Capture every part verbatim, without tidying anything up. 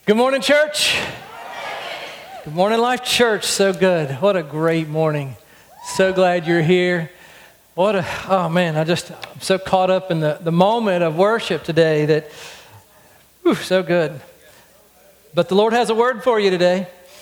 Good morning, church. Good morning, Life Church. So good. What a great morning. So glad you're here. What a, oh man, I just, I'm so caught up in the, the moment of worship today that, whew, so good. But the Lord has a word for you today.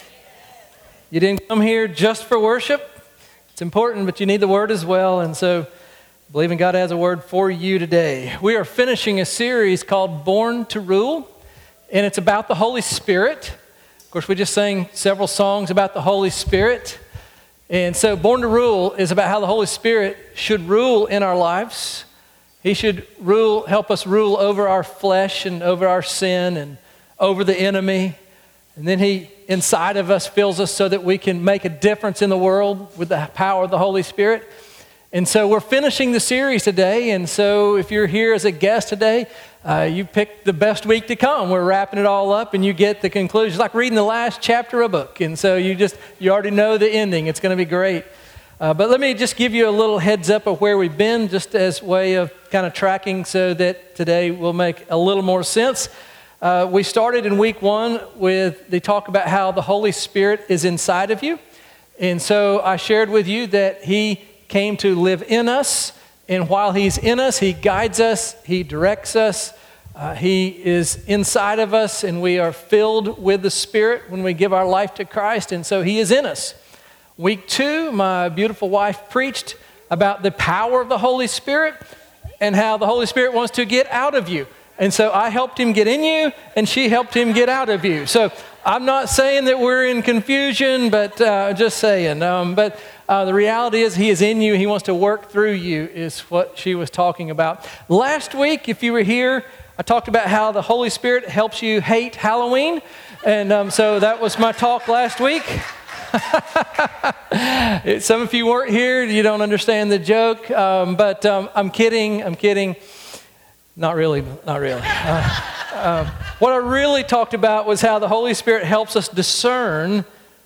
You didn't come here just for worship. It's important, but you need the word as well. And so, believing God has a word for you today. We are finishing a series called Born to Rule. And it's about the Holy Spirit. Of course, we just sang several songs about the Holy Spirit. And so Born to Rule is about how the Holy Spirit should rule in our lives. He should rule, help us rule over our flesh and over our sin and over the enemy. And then He, inside of us, fills us so that we can make a difference in the world with the power of the Holy Spirit. And so we're finishing the series today. And so if you're here as a guest today, Uh, you picked the best week to come. We're wrapping it all up and you get the conclusion. It's like reading the last chapter of a book. And so you just, you already know the ending. It's going to be great. Uh, but let me just give you a little heads up of where we've been, just as way of kind of tracking so that today will make a little more sense. Uh, we started in week one with the talk about how the Holy Spirit is inside of you. And so I shared with you that He came to live in us. And while He's in us, He guides us, He directs us, uh, He is inside of us, and we are filled with the Spirit when we give our life to Christ, and so He is in us. Week two, my beautiful wife preached about the power of the Holy Spirit and how the Holy Spirit wants to get out of you. And so I helped Him get in you, and she helped Him get out of you. So I'm not saying that we're in confusion, but uh, just saying. Um, but uh, the reality is He is in you. He wants to work through you is what she was talking about. Last week, if you were here, I talked about how the Holy Spirit helps you hate Halloween. And um, so that was my talk last week. Some of you weren't here. You don't understand the joke. Um, but um, I'm kidding. I'm kidding. Not really. Not really. Uh, uh, what I really talked about was how the Holy Spirit helps us discern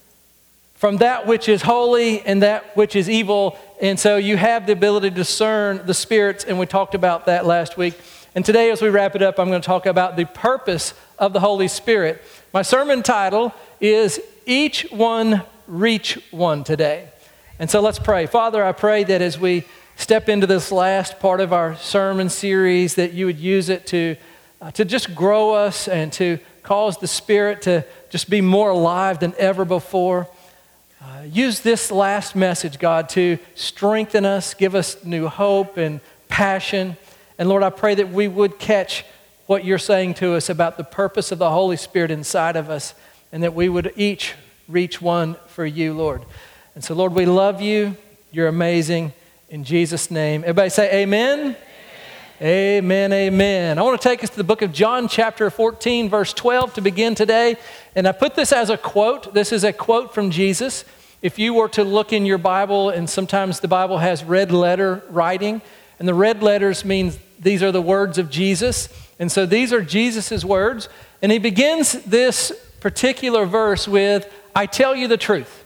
from that which is holy and that which is evil. And so you have the ability to discern the spirits, and we talked about that last week. And today, as we wrap it up, I'm going to talk about the purpose of the Holy Spirit. My sermon title is Each One Reach One today. And so let's pray. Father, I pray that as we step into this last part of our sermon series, that you would use it to, uh, to just grow us and to cause the Spirit to just be more alive than ever before. Uh, use this last message, God, to strengthen us, give us new hope and passion. And Lord, I pray that we would catch what you're saying to us about the purpose of the Holy Spirit inside of us, and that we would each reach one for you, Lord. And so, Lord, we love you. You're amazing. In Jesus' name. Everybody say amen. Amen, amen. Amen. I want to take us to the book of John, chapter fourteen, verse twelve to begin today. And I put this as a quote. This is a quote from Jesus. If you were to look in your Bible, and sometimes the Bible has red letter writing, and the red letters means these are the words of Jesus. And so these are Jesus' words. And he begins this particular verse with, I tell you the truth.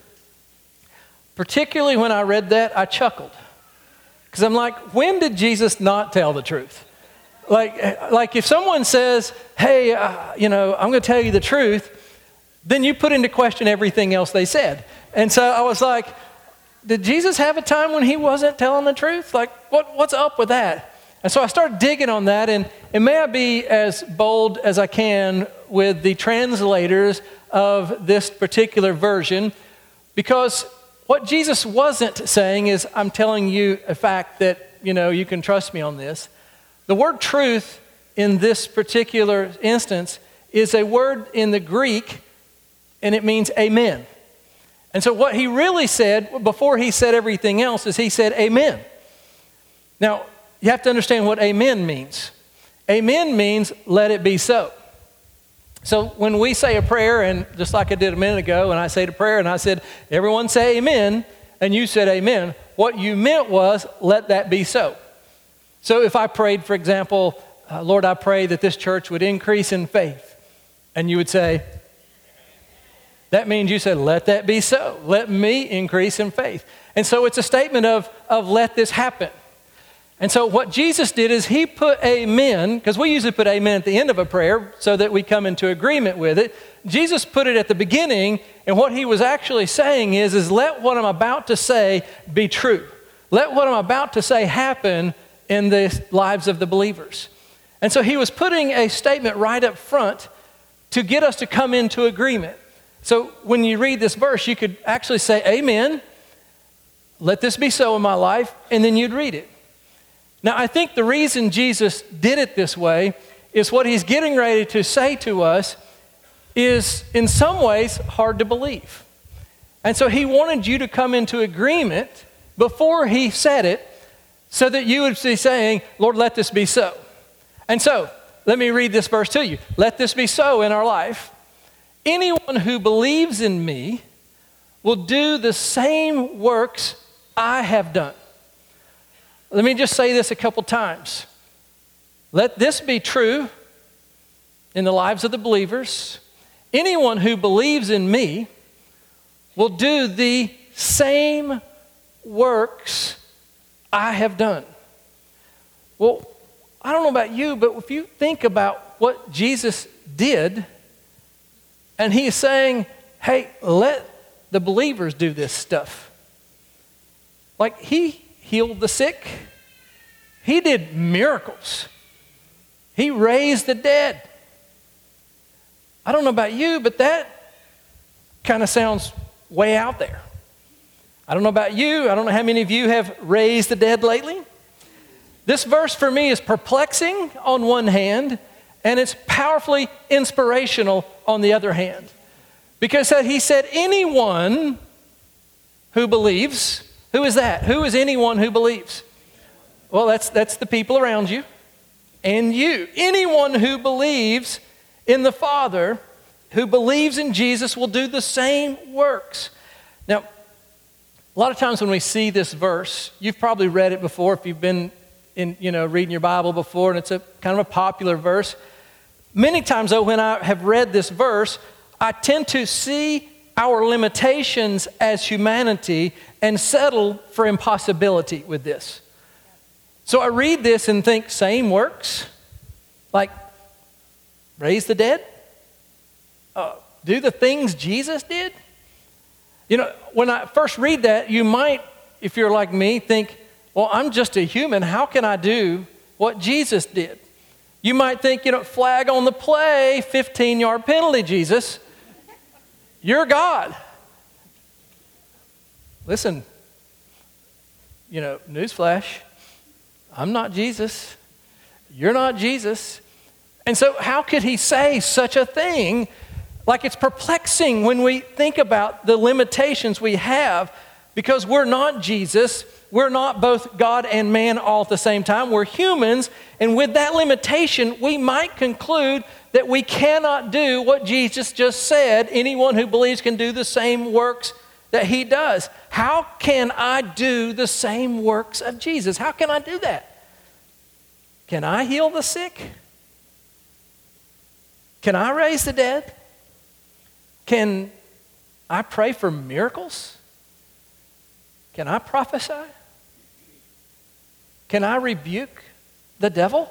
Particularly when I read that, I chuckled. Because I'm like, when did Jesus not tell the truth? Like, like if someone says, hey, uh, you know, I'm going to tell you the truth, then you put into question everything else they said. And so I was like, did Jesus have a time when he wasn't telling the truth? Like, what, what's up with that? And so I started digging on that, and, and may I be as bold as I can with the translators of this particular version, because what Jesus wasn't saying is, I'm telling you a fact that, you know, you can trust me on this. The word truth in this particular instance is a word in the Greek, and it means amen. And so what he really said, before he said everything else, is he said amen. Now, you have to understand what amen means. Amen means let it be so. So when we say a prayer, and just like I did a minute ago, and I say the prayer, and I said, everyone say amen, and you said amen, what you meant was, let that be so. So if I prayed, for example, uh, Lord, I pray that this church would increase in faith, and you would say, that means you said, let that be so. Let me increase in faith. And so it's a statement of, of let this happen. And so what Jesus did is he put amen, because we usually put amen at the end of a prayer so that we come into agreement with it. Jesus put it at the beginning, and what he was actually saying is, is let what I'm about to say be true. Let what I'm about to say happen in the lives of the believers. And so he was putting a statement right up front to get us to come into agreement. So when you read this verse, you could actually say, amen, let this be so in my life, and then you'd read it. Now, I think the reason Jesus did it this way is what he's getting ready to say to us is in some ways hard to believe. And so he wanted you to come into agreement before he said it so that you would be saying, Lord, let this be so. And so, let me read this verse to you. Let this be so in our life. Anyone who believes in me will do the same works I have done. Let me just say this a couple times. Let this be true in the lives of the believers. Anyone who believes in me will do the same works I have done. Well, I don't know about you, but if you think about what Jesus did, and he is saying, hey, let the believers do this stuff. Like he healed the sick. He did miracles. He raised the dead. I don't know about you, but that kind of sounds way out there. I don't know about you. I don't know how many of you have raised the dead lately. This verse for me is perplexing on one hand, and it's powerfully inspirational on the other hand. Because he said, anyone who believes, who is that? Who is anyone who believes? Well, that's, that's the people around you and you. Anyone who believes in the Father, who believes in Jesus, will do the same works. Now, a lot of times when we see this verse, you've probably read it before if you've been in, you know, reading your Bible before, and it's a kind of a popular verse. Many times, though, when I have read this verse, I tend to see our limitations as humanity and settle for impossibility with this. So I read this and think, same works? Like, raise the dead? Uh, do the things Jesus did? You know, when I first read that, you might, if you're like me, think, well, I'm just a human. How can I do what Jesus did? You might think, you know, flag on the play, fifteen-yard penalty, Jesus. You're God. Listen, you know, newsflash, I'm not Jesus. You're not Jesus. And so how could he say such a thing? Like, it's perplexing when we think about the limitations we have because we're not Jesus. We're not both God and man all at the same time. We're humans. And with that limitation, we might conclude that we cannot do what Jesus just said. Anyone who believes can do the same works that he does. How can I do the same works of Jesus? How can I do that? Can I heal the sick? Can I raise the dead? Can I pray for miracles? Can I prophesy? Can I rebuke the devil?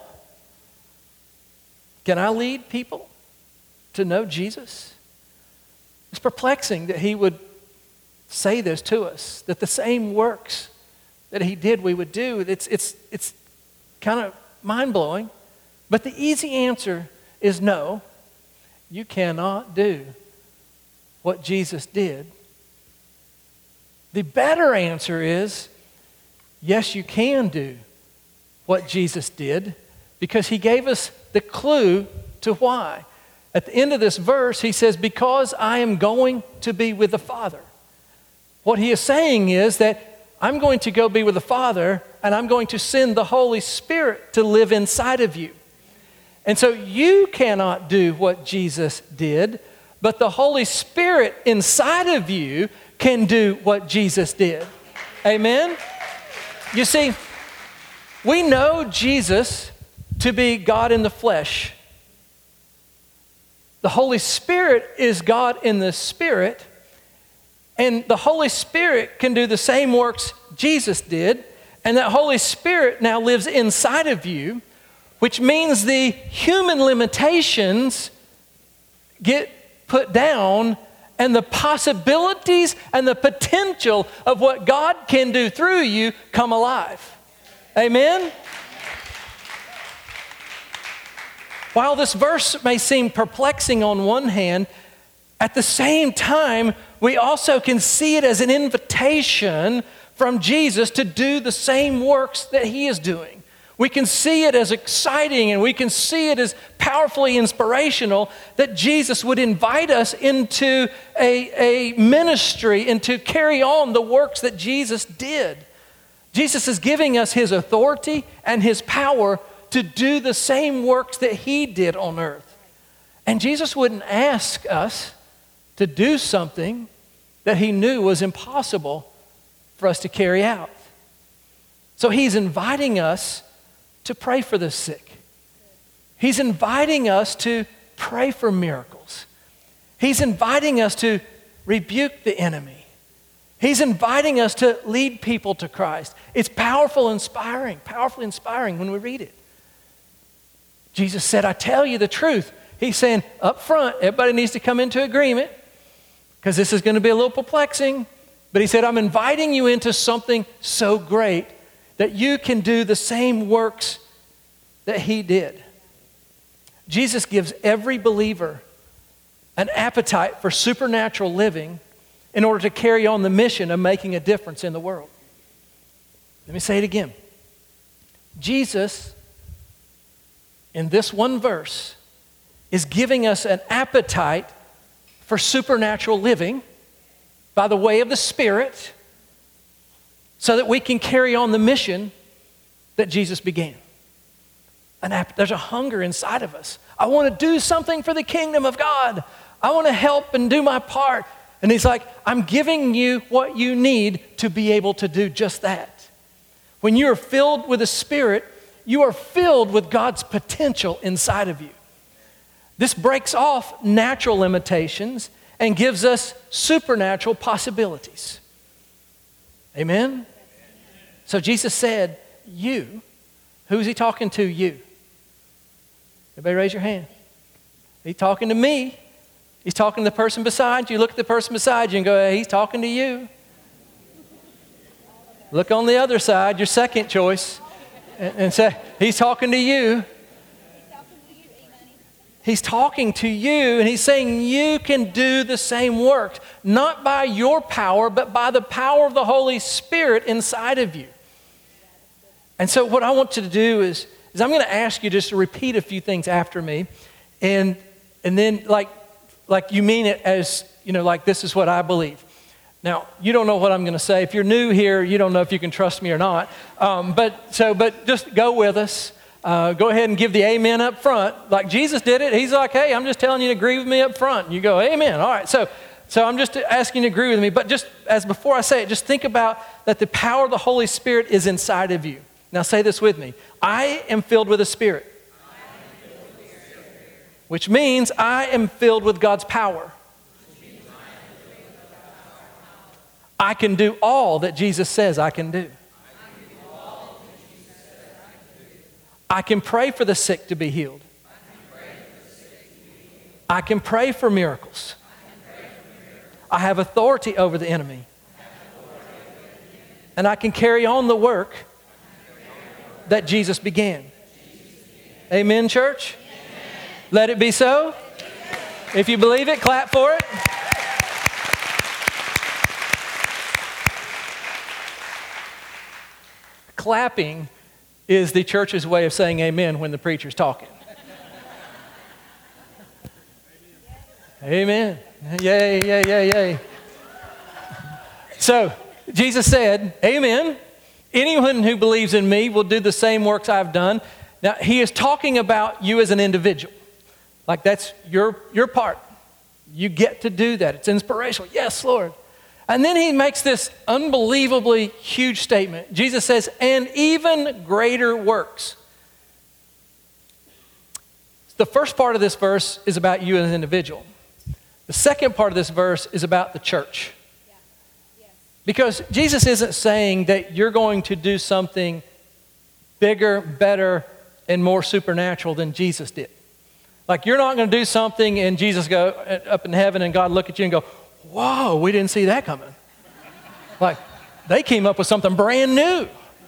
Can I lead people to know Jesus? It's perplexing that he would say this to us, that the same works that he did we would do. It's, it's, it's kind of mind-blowing, but the easy answer is no, you cannot do what Jesus did. The better answer is, yes, you can do what Jesus did because he gave us the clue to why. At the end of this verse, he says, because I am going to be with the Father. What he is saying is that I'm going to go be with the Father and I'm going to send the Holy Spirit to live inside of you. And so you cannot do what Jesus did, but the Holy Spirit inside of you can do what Jesus did. Amen? You see, we know Jesus to be God in the flesh. The Holy Spirit is God in the Spirit, and the Holy Spirit can do the same works Jesus did, And that Holy Spirit now lives inside of you, which means the human limitations get put down and the possibilities and the potential of what God can do through you come alive. Amen? While this verse may seem perplexing on one hand, at the same time, we also can see it as an invitation from Jesus to do the same works that he is doing. We can see it as exciting and we can see it as powerfully inspirational that Jesus would invite us into a, a ministry and to carry on the works that Jesus did. Jesus is giving us his authority and his power to do the same works that he did on earth. And Jesus wouldn't ask us to do something that he knew was impossible for us to carry out. So he's inviting us to pray for the sick. He's inviting us to pray for miracles. He's inviting us to rebuke the enemy. He's inviting us to lead people to Christ. It's powerful, inspiring, powerfully inspiring when we read it. Jesus said, I tell you the truth. He's saying up front, everybody needs to come into agreement because this is going to be a little perplexing. But he said, I'm inviting you into something so great that you can do the same works that he did. Jesus gives every believer an appetite for supernatural living in order to carry on the mission of making a difference in the world. Let me say it again. Jesus, in this one verse, is giving us an appetite for supernatural living by the way of the Spirit so that we can carry on the mission that Jesus began. An app, there's a hunger inside of us. I want to do something for the kingdom of God. I want to help and do my part. And he's like, I'm giving you what you need to be able to do just that. When you are filled with the Spirit, you are filled with God's potential inside of you. This breaks off natural limitations and gives us supernatural possibilities. Amen? So Jesus said, you, who's he talking to? You. Everybody raise your hand. He's talking to me. He's talking to the person beside you. Look at the person beside you and go, hey, he's talking to you. Look on the other side, your second choice, and, and say, he's talking to you. He's talking to you, and he's saying you can do the same work, not by your power, but by the power of the Holy Spirit inside of you. And so what I want you to do is, is I'm going to ask you just to repeat a few things after me, and and then like like you mean it as, you know, like this is what I believe. Now, you don't know what I'm going to say. If you're new here, you don't know if you can trust me or not. Um, but so, but just go with us. Uh, go ahead and give the amen up front. Like Jesus did it. He's like, hey, I'm just telling you to agree with me up front. And you go, amen. All right. So, so I'm just asking you to agree with me. But just as before I say it, just think about that the power of the Holy Spirit is inside of you. Now say this with me. I am filled with the Spirit. Which means I am filled with God's power. I can do all that Jesus says I can do. I can pray for the sick to be healed. I can pray for miracles. I have authority over the enemy. And I can carry on the work that Jesus began. Amen, church? Let it be so. If you believe it, clap for it. Clapping is the church's way of saying amen when the preacher's talking. Amen. Yay, yay, yay, yay. So, Jesus said, amen. Anyone who believes in me will do the same works I've done. Now, he is talking about you as an individual. Like that's your, your part. You get to do that. It's inspirational. Yes, Lord. And then he makes this unbelievably huge statement. Jesus says, and even greater works. The first part of this verse is about you as an individual. The second part of this verse is about the church. Because Jesus isn't saying that you're going to do something bigger, better, and more supernatural than Jesus did. Like you're not going to do something and Jesus go up in heaven and God look at you and go, whoa, we didn't see that coming. Like they came up with something brand new.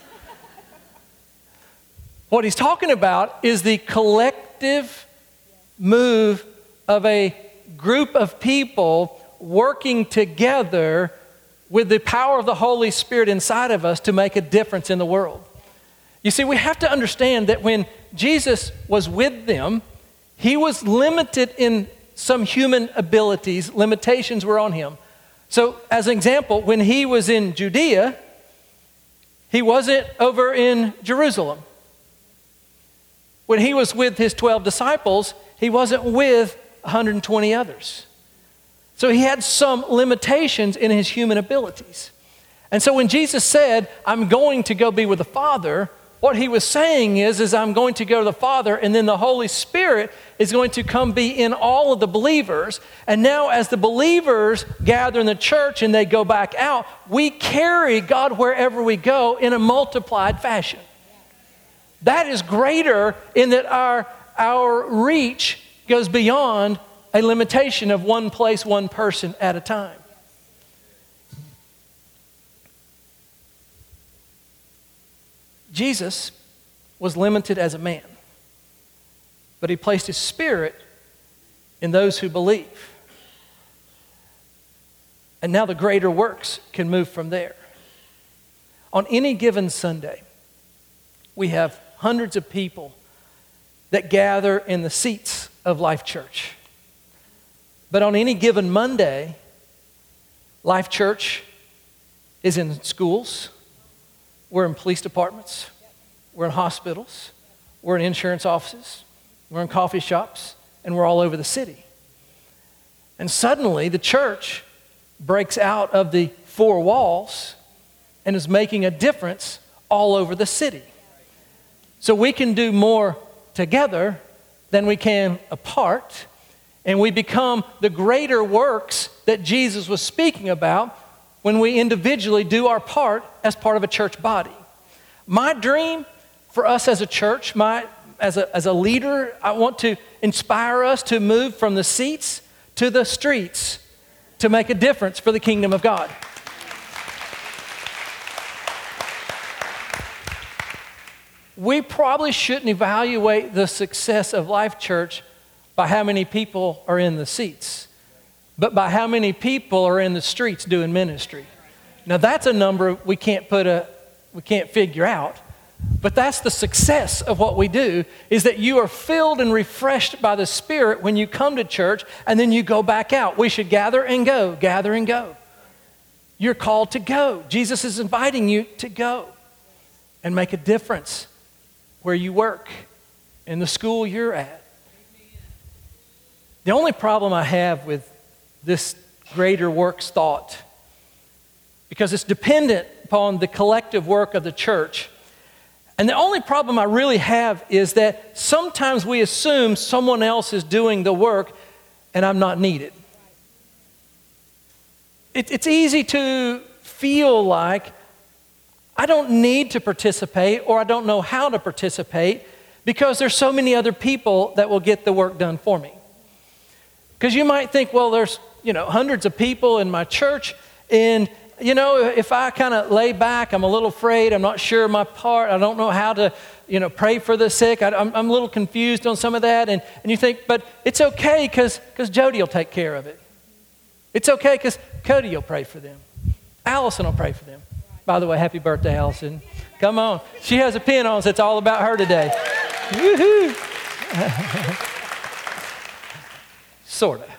What he's talking about is the collective move of a group of people working together with the power of the Holy Spirit inside of us to make a difference in the world. You see, we have to understand that when Jesus was with them, he was limited in some human abilities. Limitations were on him. So, as an example, when he was in Judea, he wasn't over in Jerusalem. When he was with his twelve disciples, he wasn't with one hundred twenty others. So he had some limitations in his human abilities. And so when Jesus said, I'm going to go be with the Father, what he was saying is, is I'm going to go to the Father, and then the Holy Spirit is going to come be in all of the believers. And now as the believers gather in the church and they go back out, we carry God wherever we go in a multiplied fashion. That is greater in that our, our reach goes beyond a limitation of one place, one person at a time. Jesus was limited as a man, but he placed his Spirit in those who believe. And now the greater works can move from there. On any given Sunday, we have hundreds of people that gather in the seats of Life Church. But on any given Monday, Life Church is in schools, we're in police departments, we're in hospitals, we're in insurance offices, we're in coffee shops, and we're all over the city. And suddenly the church breaks out of the four walls and is making a difference all over the city. So we can do more together than we can apart, and we become the greater works that Jesus was speaking about when we individually do our part as part of a church body. My dream for us as a church, my as a, as a leader, I want to inspire us to move from the seats to the streets to make a difference for the kingdom of God. We probably shouldn't evaluate the success of Life Church by how many people are in the seats, but by how many people are in the streets doing ministry. Now that's a number we can't put a, we can't figure out, but that's the success of what we do, is that you are filled and refreshed by the Spirit when you come to church and then you go back out. We should gather and go, gather and go. You're called to go. Jesus is inviting you to go and make a difference where you work, in the school you're at. The only problem I have with this greater works thought, because it's dependent upon the collective work of the church, and the only problem I really have is that sometimes we assume someone else is doing the work and I'm not needed. It, it's easy to feel like I don't need to participate, or I don't know how to participate, because there's so many other people that will get the work done for me. Because you might think, well, there's, you know, hundreds of people in my church, and, you know, if I kind of lay back, I'm a little afraid, I'm not sure my part, I don't know how to, you know, pray for the sick, I, I'm, I'm a little confused on some of that, and, and you think, but it's okay because because Jody will take care of it. It's okay because Cody will pray for them. Allison will pray for them. By the way, happy birthday, Allison. Come on. She has a pin on, so it's all about her today. Woohoo! Sort of.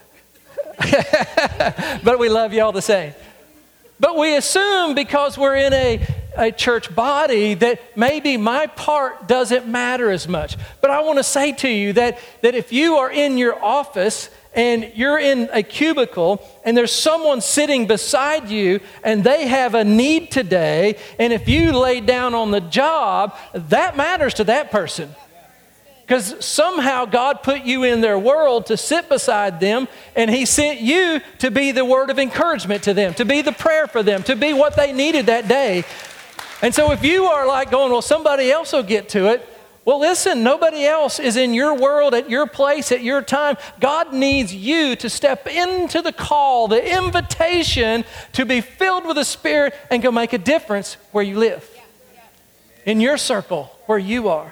But we love you all the same. But we assume because we're in a, a church body that maybe my part doesn't matter as much. But I want to say to you that, that if you are in your office and you're in a cubicle and there's someone sitting beside you and they have a need today, and if you lay down on the job, that matters to that person. because somehow God put you in their world to sit beside them, and he sent you to be the word of encouragement to them, to be the prayer for them, to be what they needed that day. And so if you are like going, well, somebody else will get to it. Well, listen, nobody else is in your world, at your place, at your time. God needs you to step into the call, the invitation to be filled with the Spirit and go make a difference where you live, in your circle, where you are.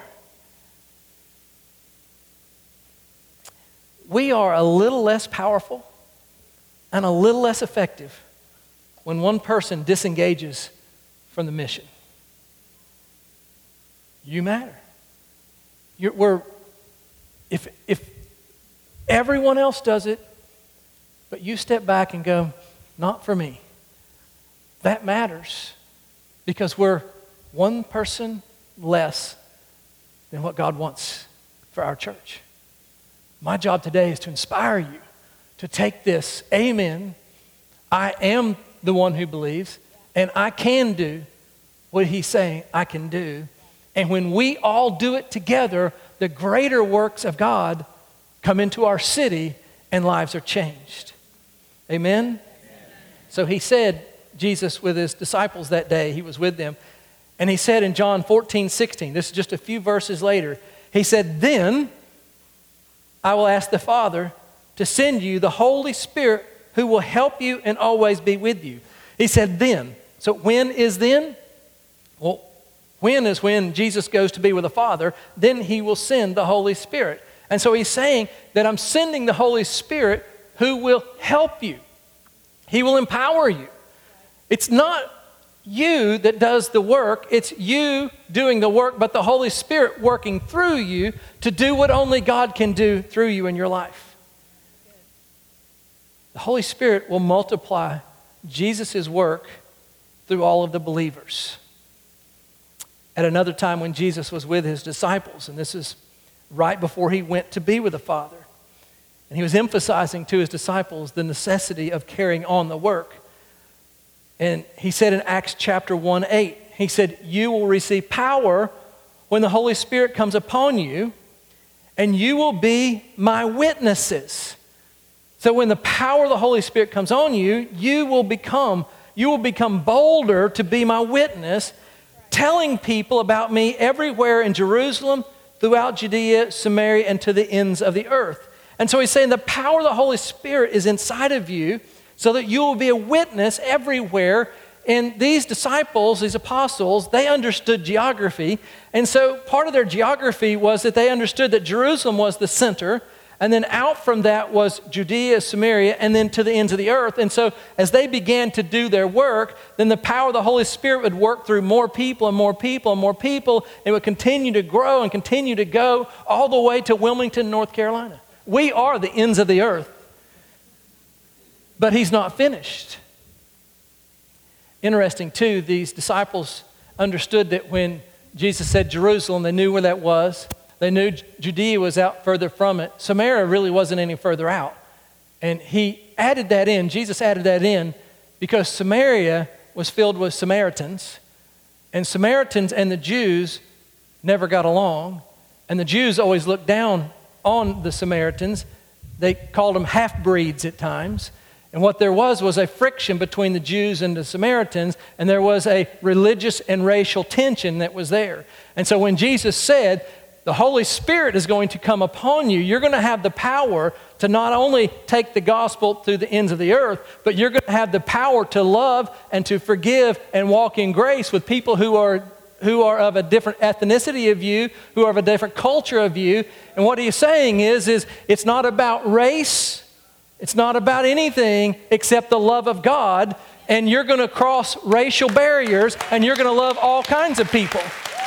We are a little less powerful and a little less effective when one person disengages from the mission. You matter. You're, we're, if, if everyone else does it, but you step back and go, not for me, that matters, because we're one person less than what God wants for our church. My job today is to inspire you to take this, amen, I am the one who believes, and I can do what he's saying I can do. And when we all do it together, the greater works of God come into our city and lives are changed. Amen? Amen? So he said, Jesus with his disciples that day, he was with them, and he said in John fourteen, sixteen, this is just a few verses later, he said, then I will ask the Father to send you the Holy Spirit who will help you and always be with you. He said then. So when is then? Well, when is when Jesus goes to be with the Father, then he will send the Holy Spirit. And so he's saying that I'm sending the Holy Spirit who will help you. He will empower you. It's not you that does the work, it's you doing the work, but the Holy Spirit working through you to do what only God can do through you in your life. The Holy Spirit will multiply Jesus' work through all of the believers. At another time when Jesus was with his disciples, and this is right before he went to be with the Father, and he was emphasizing to his disciples the necessity of carrying on the work. And he said in Acts chapter one, eight, he said, you will receive power when the Holy Spirit comes upon you, and you will be my witnesses. So when the power of the Holy Spirit comes on you, you will become, you will become bolder to be my witness, telling people about me everywhere in Jerusalem, throughout Judea, Samaria, and to the ends of the earth. And so he's saying the power of the Holy Spirit is inside of you, so that you will be a witness everywhere. And these disciples, these apostles, they understood geography. And so part of their geography was that they understood that Jerusalem was the center, and then out from that was Judea, Samaria, and then to the ends of the earth. And so as they began to do their work, then the power of the Holy Spirit would work through more people and more people and more people. It would continue to grow and continue to go all the way to Wilmington, North Carolina. We are the ends of the earth. But he's not finished. Interesting too, these disciples understood that when Jesus said Jerusalem, they knew where that was. They knew Judea was out further from it. Samaria really wasn't any further out. And he added that in, Jesus added that in, because Samaria was filled with Samaritans. And Samaritans and the Jews never got along. And the Jews always looked down on the Samaritans. They called them half-breeds at times. And what there was was a friction between the Jews and the Samaritans, and there was a religious and racial tension that was there. And so when Jesus said, the Holy Spirit is going to come upon you, you're going to have the power to not only take the gospel through the ends of the earth, but you're going to have the power to love and to forgive and walk in grace with people who are who are of a different ethnicity of you, who are of a different culture of you. And what he's saying is, is it's not about race. It's not about anything except the love of God, and you're going to cross racial barriers, and you're going to love all kinds of people.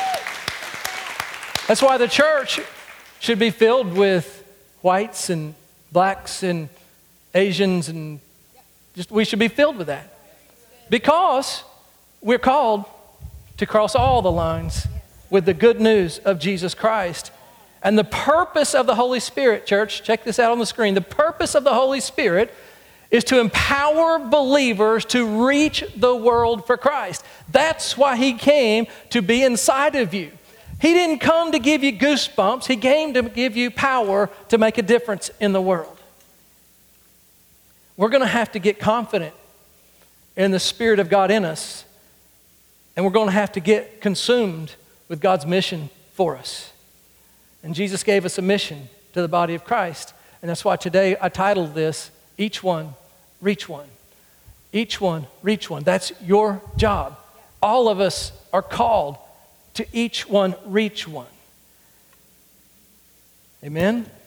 That's why the church should be filled with whites and blacks and Asians, and just we should be filled with that. Because we're called to cross all the lines with the good news of Jesus Christ. And the purpose of the Holy Spirit, church, check this out on the screen. The purpose of the Holy Spirit is to empower believers to reach the world for Christ. That's why he came, to be inside of you. He didn't come to give you goosebumps. He came to give you power to make a difference in the world. We're going to have to get confident in the Spirit of God in us, and we're going to have to get consumed with God's mission for us. And Jesus gave us a mission to the body of Christ, and that's why today I titled this, Each One, Reach One. Each one, reach one. That's your job. All of us are called to each one, reach one. Amen? Amen?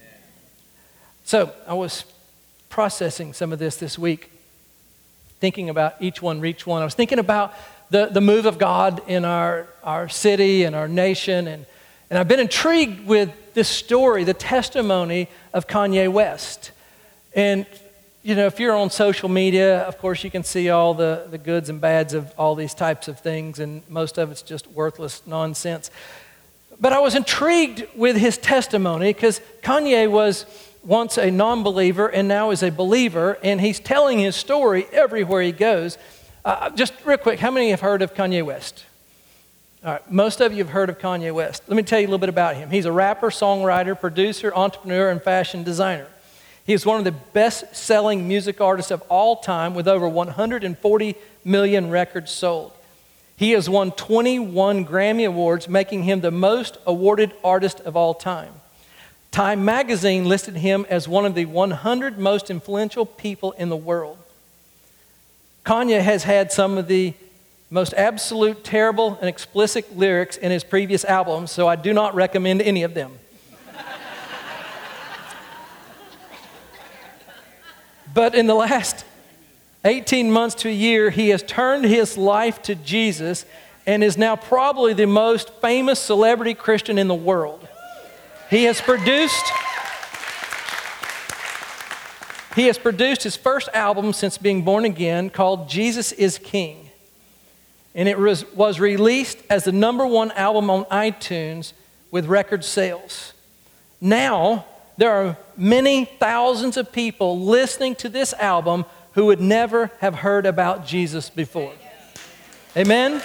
So I was processing some of this this week, thinking about each one, reach one. I was thinking about the, the move of God in our, our city and our nation, and, and I've been intrigued with this story, the testimony of Kanye West. And you know, if you're on social media, of course, you can see all the, the goods and bads of all these types of things, and most of it's just worthless nonsense. But I was intrigued with his testimony because Kanye was once a non-believer and now is a believer, and he's telling his story everywhere he goes. Uh, just real quick, how many have heard of Kanye West? All right, most of you have heard of Kanye West. Let me tell you a little bit about him. He's a rapper, songwriter, producer, entrepreneur, and fashion designer. He is one of the best-selling music artists of all time with over one hundred forty million records sold. He has won twenty-one Grammy Awards, making him the most awarded artist of all time. Time magazine listed him as one of the one hundred most influential people in the world. Kanye has had some of the most absolute, terrible, and explicit lyrics in his previous albums, so I do not recommend any of them. But in the last eighteen months to a year, he has turned his life to Jesus and is now probably the most famous celebrity Christian in the world. He has produced, he has produced his first album since being born again called Jesus is King. And it was, was released as the number one album on iTunes with record sales. Now, there are many thousands of people listening to this album who would never have heard about Jesus before. Amen?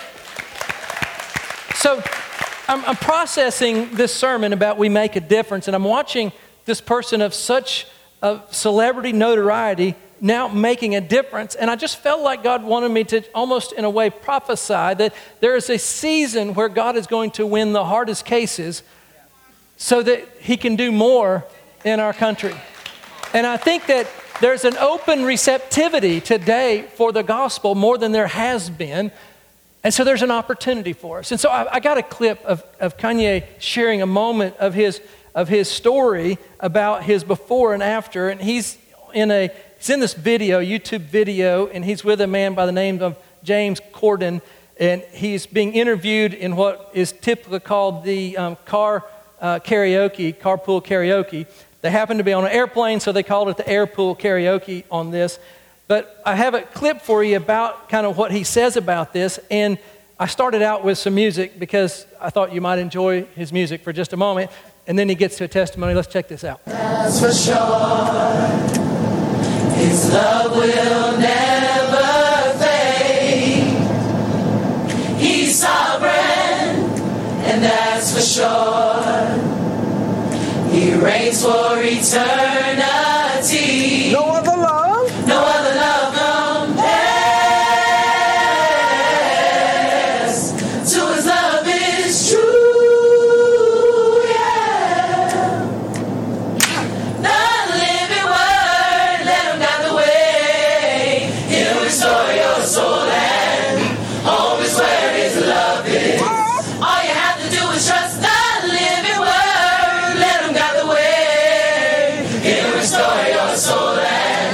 So I'm, I'm processing this sermon about we make a difference, and I'm watching this person of such a celebrity notoriety now making a difference, and I just felt like God wanted me to almost in a way prophesy that there is a season where God is going to win the hardest cases so that he can do more in our country. And I think that there's an open receptivity today for the gospel more than there has been. And so there's an opportunity for us. And so I, I got a clip of, of Kanye sharing a moment of his of his story about his before and after. And he's in a he's in this video, YouTube video, and he's with a man by the name of James Corden. And he's being interviewed in what is typically called the um, car uh, karaoke, carpool karaoke. They happened to be on an airplane, so they called it the airpool karaoke on this. But I have a clip for you about kind of what he says about this. And I started out with some music because I thought you might enjoy his music for just a moment. And then he gets to a testimony. Let's check this out. That's for sure. His love will never fade. He's sovereign, and that's for sure. He reigns for eternity. No other love? No other love compares to his love is true, yeah. The living word, let him guide the way. He'll restore your soul and home is where his love is. All you have to do is trust the living word. Let him guide the way. He'll restore your soul and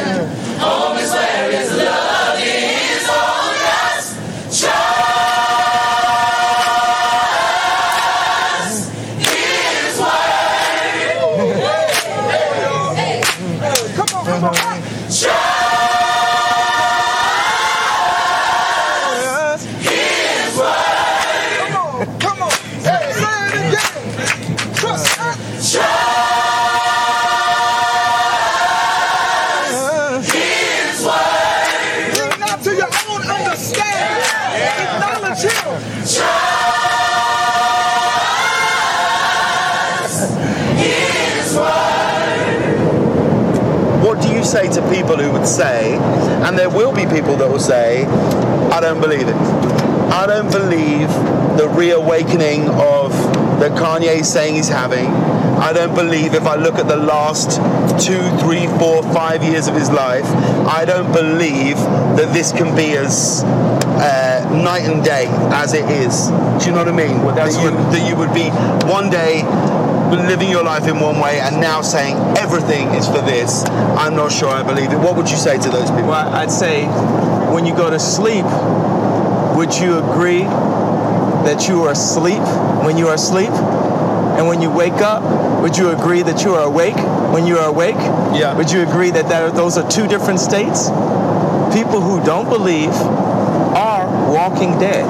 say to people who would say, and there will be people that will say, I don't believe it. I don't believe the reawakening of that Kanye is saying he's having. I don't believe, if I look at the last two, three, four, five years of his life, I don't believe that this can be as uh, night and day as it is. Do you know what I mean? Well, that's that, you, that you would be one day living your life in one way and now saying everything is for this. I'm not sure I believe it. What would you say to those people? Well, I'd say when you go to sleep, would you agree that you are asleep when you are asleep? And when you wake up, would you agree that you are awake when you are awake? Yeah. Would you agree that, that those are two different states? People who don't believe are walking dead.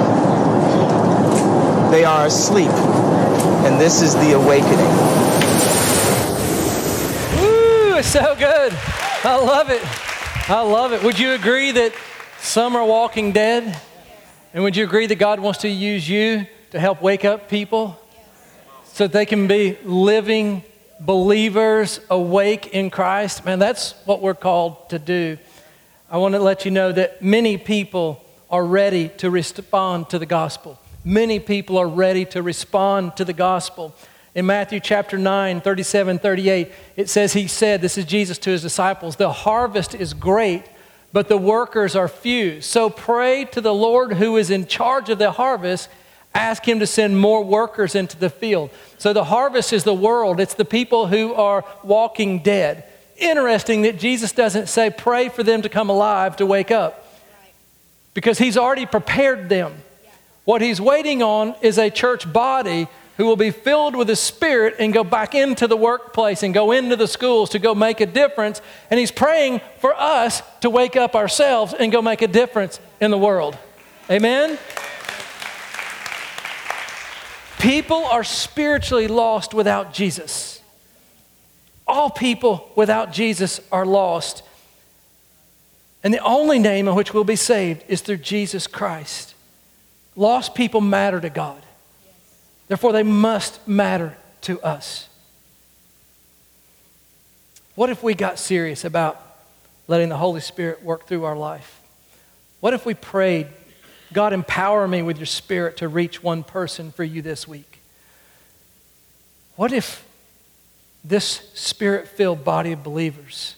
They are asleep. And this is the awakening. Woo, it's so good. I love it. I love it. Would you agree that some are walking dead? And would you agree that God wants to use you to help wake up people so that they can be living believers awake in Christ? Man, that's what we're called to do. I want to let you know that many people are ready to respond to the gospel. Many people are ready to respond to the gospel. In Matthew chapter nine, thirty-seven, thirty-eight, it says, he said, this is Jesus to his disciples, the harvest is great, but the workers are few. So pray to the Lord who is in charge of the harvest. Ask him to send more workers into the field. So the harvest is the world. It's the people who are walking dead. Interesting that Jesus doesn't say pray for them to come alive to wake up, because he's already prepared them. What he's waiting on is a church body who will be filled with the Spirit and go back into the workplace and go into the schools to go make a difference. And he's praying for us to wake up ourselves and go make a difference in the world. Amen? People are spiritually lost without Jesus. All people without Jesus are lost. And the only name in which we'll be saved is through Jesus Christ. Lost people matter to God. Therefore, they must matter to us. What if we got serious about letting the Holy Spirit work through our life? What if we prayed, God, empower me with your Spirit to reach one person for you this week? What if this Spirit-filled body of believers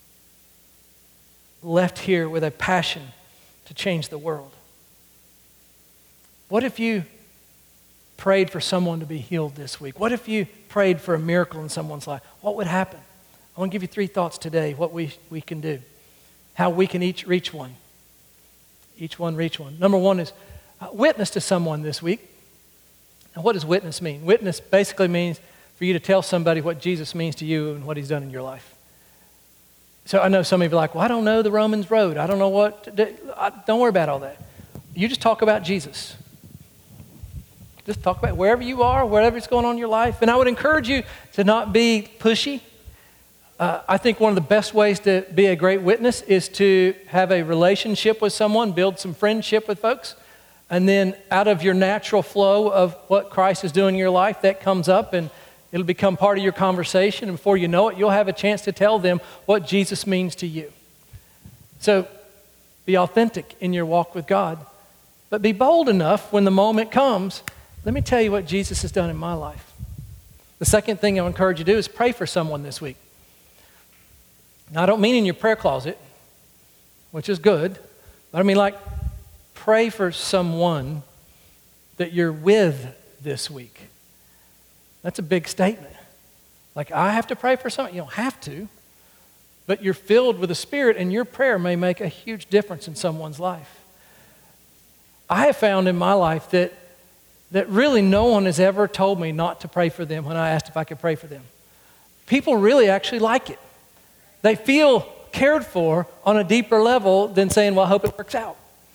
left here with a passion to change the world? What if you prayed for someone to be healed this week? What if you prayed for a miracle in someone's life? What would happen? I want to give you three thoughts today, what we, we can do, how we can each reach one. Each one reach one. Number one is uh, witness to someone this week. Now, what does witness mean? Witness basically means for you to tell somebody what Jesus means to you and what he's done in your life. So I know some of you are like, well, I don't know the Romans road. I don't know what to do. I, don't worry about all that. You just talk about Jesus. Just talk about wherever you are, whatever's going on in your life. And I would encourage you to not be pushy. Uh, I think one of the best ways to be a great witness is to have a relationship with someone, build some friendship with folks, and then out of your natural flow of what Christ is doing in your life, that comes up and it'll become part of your conversation. And before you know it, you'll have a chance to tell them what Jesus means to you. So be authentic in your walk with God, but be bold enough when the moment comes. Let me tell you what Jesus has done in my life. The second thing I encourage you to do is pray for someone this week. Now, I don't mean in your prayer closet, which is good, but I mean like pray for someone that you're with this week. That's a big statement. Like, I have to pray for someone. You don't have to, but you're filled with the Spirit, and your prayer may make a huge difference in someone's life. I have found in my life that that really no one has ever told me not to pray for them when I asked if I could pray for them. People really actually like it. They feel cared for on a deeper level than saying, well, I hope it works out.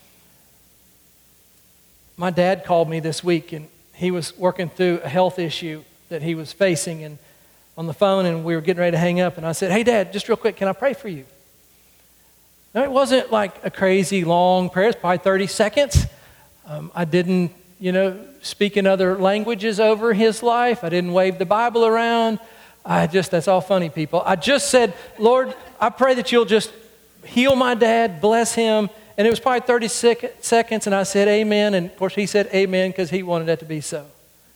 My dad called me this week, and he was working through a health issue that he was facing, and on the phone, and we were getting ready to hang up, and I said, hey, Dad, just real quick, can I pray for you? Now, it wasn't like a crazy long prayer. It's probably thirty seconds. Um, I didn't, you know, speak in other languages over his life. I didn't wave the Bible around. I just, that's all funny, people. I just said, Lord, I pray that you'll just heal my dad, bless him. And it was probably thirty sec- seconds, and I said amen. And of course, he said amen because he wanted that to be so.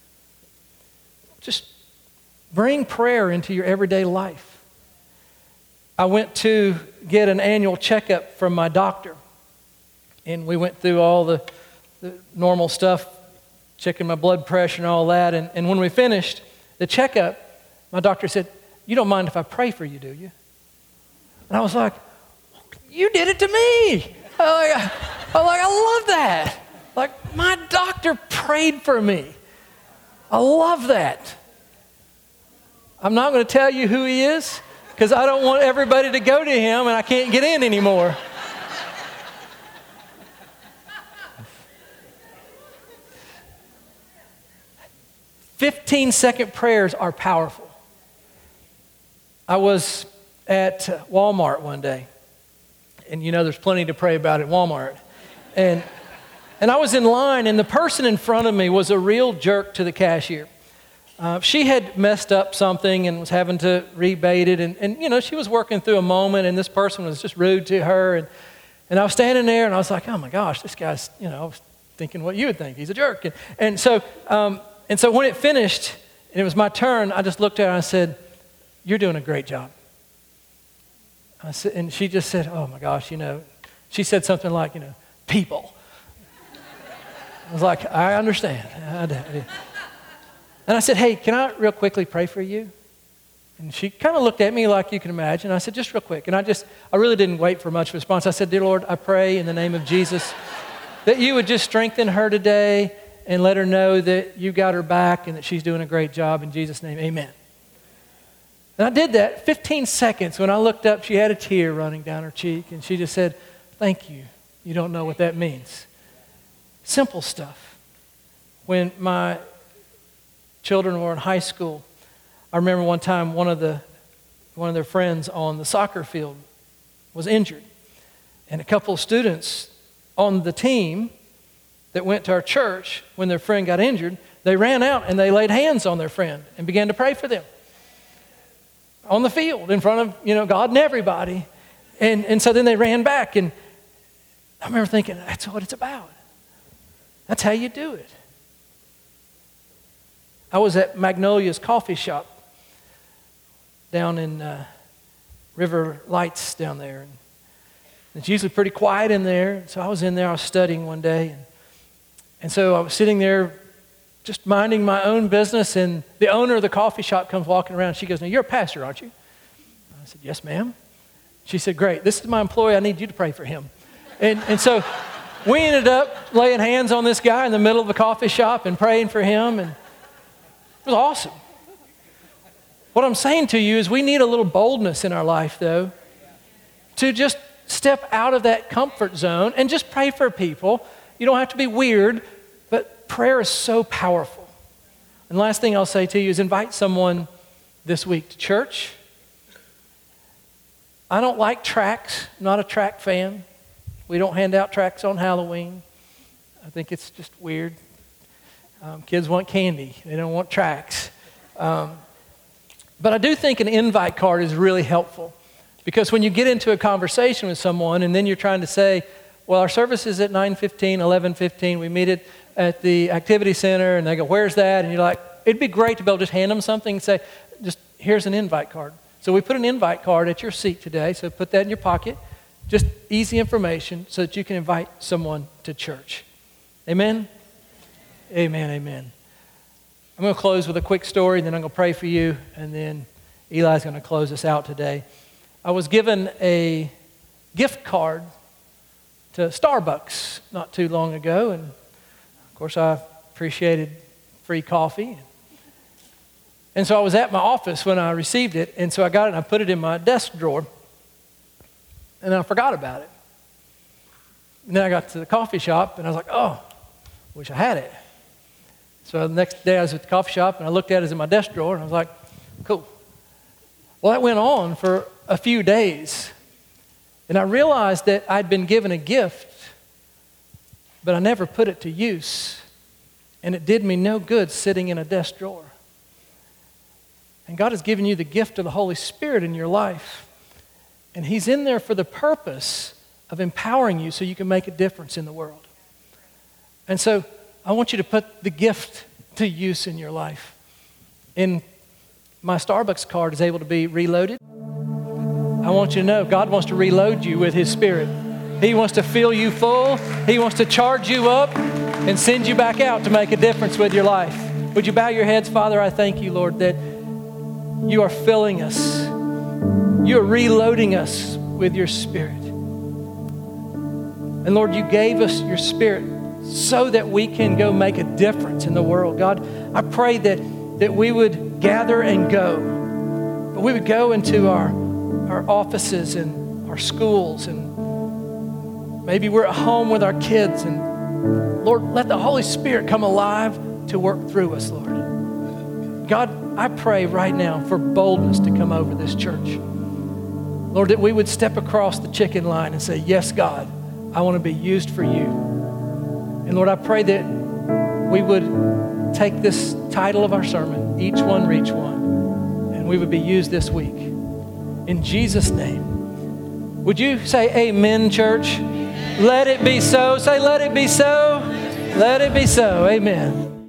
Just bring prayer into your everyday life. I went to get an annual checkup from my doctor. And we went through all the, the normal stuff, checking my blood pressure and all that. And, and when we finished the checkup, my doctor said, you don't mind if I pray for you, do you? And I was like, you did it to me. I'm like, I'm like, I love that. Like, my doctor prayed for me. I love that. I'm not going to tell you who he is because I don't want everybody to go to him and I can't get in anymore. fifteen-second prayers are powerful. I was at Walmart one day, and you know there's plenty to pray about at Walmart. And, and I was in line, and the person in front of me was a real jerk to the cashier. Uh, she had messed up something and was having to rebate it, and, and you know, she was working through a moment, and this person was just rude to her. And, and I was standing there, and I was like, oh my gosh, this guy's, you know, I was thinking what you would think. He's a jerk. And, and so... Um, And so when it finished, and it was my turn, I just looked at her and I said, you're doing a great job. I said, and she just said, oh my gosh, you know, she said something like, you know, people. I was like, I understand. I did. And I said, hey, can I real quickly pray for you? And she kind of looked at me like you can imagine. I said, just real quick. And I just, I really didn't wait for much response. I said, dear Lord, I pray in the name of Jesus that you would just strengthen her today and let her know that you got her back and that she's doing a great job. In Jesus' name, amen. And I did that. fifteen seconds. When I looked up, she had a tear running down her cheek, and she just said, thank you. You don't know what that means. Simple stuff. When my children were in high school, I remember one time one of the one of their friends on the soccer field was injured. And a couple of students on the team that went to our church, when their friend got injured, they ran out and they laid hands on their friend and began to pray for them on the field in front of, you know, God and everybody. And, and so then they ran back, and I remember thinking, that's what it's about. That's how you do it. I was at Magnolia's coffee shop down in uh, River Lights down there. And it's usually pretty quiet in there. So I was in there, I was studying one day, and And so I was sitting there just minding my own business, and the owner of the coffee shop comes walking around. She goes, now you're a pastor, aren't you? I said, yes, ma'am. She said, great, this is my employee. I need you to pray for him. And, and so we ended up laying hands on this guy in the middle of the coffee shop and praying for him, and it was awesome. What I'm saying to you is we need a little boldness in our life, though, to just step out of that comfort zone and just pray for people. You don't have to be weird, but prayer is so powerful. And the last thing I'll say to you is invite someone this week to church. I don't like tracts. I'm not a tract fan. We don't hand out tracts on Halloween. I think it's just weird. Um, kids want candy. They don't want tracts. Um, but I do think an invite card is really helpful, because when you get into a conversation with someone and then you're trying to say, well, our service is at nine fifteen, eleven fifteen. We meet it at the activity center, and they go, where's that? And you're like, it'd be great to be able to just hand them something and say, just here's an invite card. So we put an invite card at your seat today, so put that in your pocket. Just easy information so that you can invite someone to church. Amen? Amen, amen. I'm going to close with a quick story, then I'm going to pray for you, and then Eli's going to close us out today. I was given a gift card to Starbucks not too long ago, and of course I appreciated free coffee. And so I was at my office when I received it, and so I got it and I put it in my desk drawer, and I forgot about it. And then I got to the coffee shop, and I was like, oh, wish I had it. So the next day I was at the coffee shop, and I looked at it in my desk drawer, and I was like, cool. Well, that went on for a few days. And I realized that I'd been given a gift, but I never put it to use. And it did me no good sitting in a desk drawer. And God has given you the gift of the Holy Spirit in your life. And He's in there for the purpose of empowering you so you can make a difference in the world. And so I want you to put the gift to use in your life. And my Starbucks card is able to be reloaded. I want you to know God wants to reload you with His Spirit. He wants to fill you full. He wants to charge you up and send you back out to make a difference with your life. Would you bow your heads? Father, I thank you, Lord, that you are filling us. You are reloading us with your Spirit. And Lord, you gave us your Spirit so that we can go make a difference in the world. God, I pray that, that we would gather and go. But we would go into our, our offices and our schools, and maybe we're at home with our kids. And Lord, let the Holy Spirit come alive to work through us, Lord. God, I pray right now for boldness to come over this church. Lord, that we would step across the chicken line and say, yes, God, I want to be used for you. And Lord, I pray that we would take this title of our sermon, Each One Reach One, and we would be used this week. In Jesus' name. Would you say amen, church? Let it be so. Say, let it be so. Let it be so. Amen.